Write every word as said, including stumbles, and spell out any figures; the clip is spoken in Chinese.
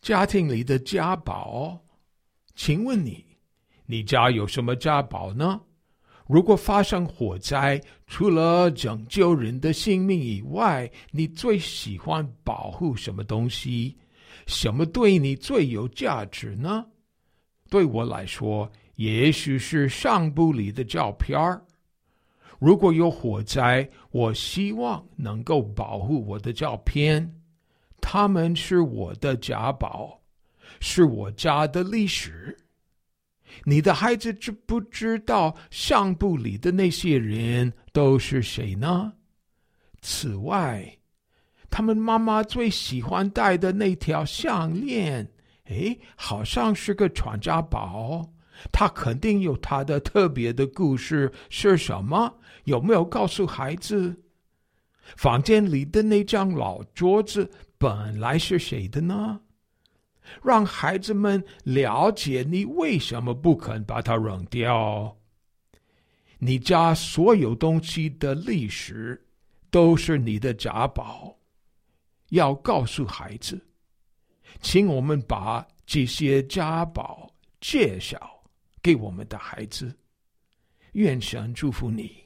家庭里的家宝。请问你，你家有什么家宝呢？如果发生火灾，除了拯救人的性命以外，你最喜欢保护什么东西？什么对你最有价值呢？对我来说，也许是相簿里的照片儿。如果有火灾，我希望能够保护我的照片，它们是我的家宝，是我家的历史。你的孩子知不知道相簿里的那些人都是谁呢？此外，他们妈妈最喜欢戴的那条项链，诶，好像是个传家宝，它肯定有它的特别的故事，是什么？有没有告诉孩子？房间里的那张老桌子本来是谁的呢？让孩子们了解你为什么不肯把它扔掉。你家所有东西的历史都是你的家宝，要告诉孩子，请我们把这些家宝介绍给我们的孩子。愿神祝福你。